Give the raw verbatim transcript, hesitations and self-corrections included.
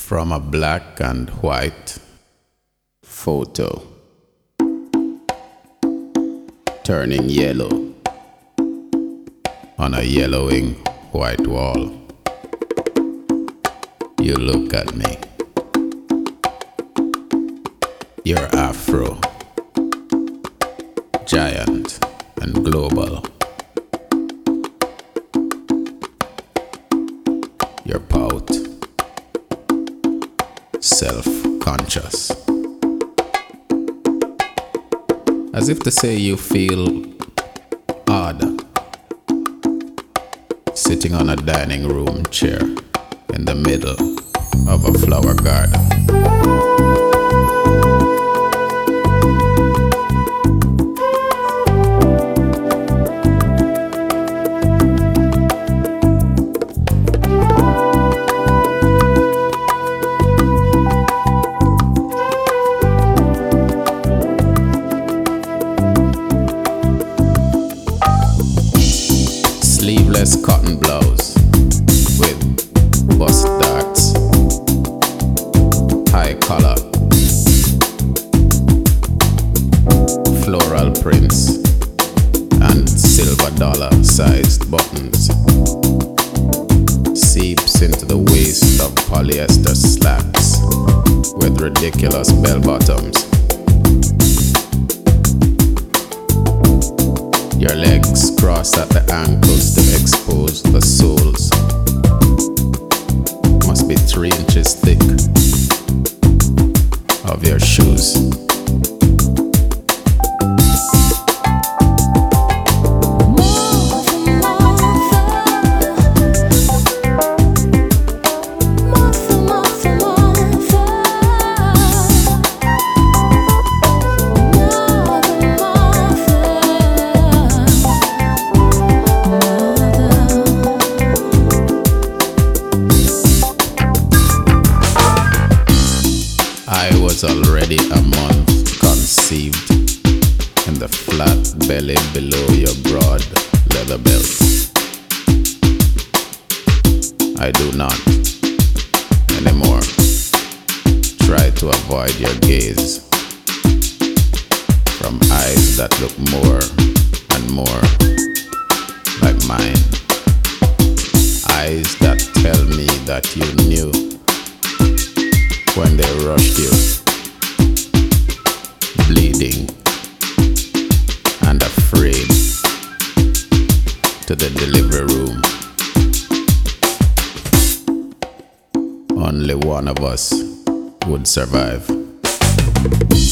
From a black and white photo turning yellow on a yellowing white wall, you look at me. Your afro, giant and global. Your pout, self-conscious. As if to say you feel odd, sitting on a dining room chair in the middle of a flower garden. Sleeveless cotton blouse with bust darts, high collar, floral prints, and silver dollar sized buttons. Seeps into the waist of polyester slacks with ridiculous bell bottoms. Your legs cross at the ankles to expose the soles. Must be three inches thick of your shoes. I was already a month conceived in the flat belly below your broad leather belt. I do not anymore try to avoid your gaze from eyes that look more and more like mine. Eyes that tell me that you knew when they rushed you, bleeding and afraid, to the delivery room. Only one of us would survive.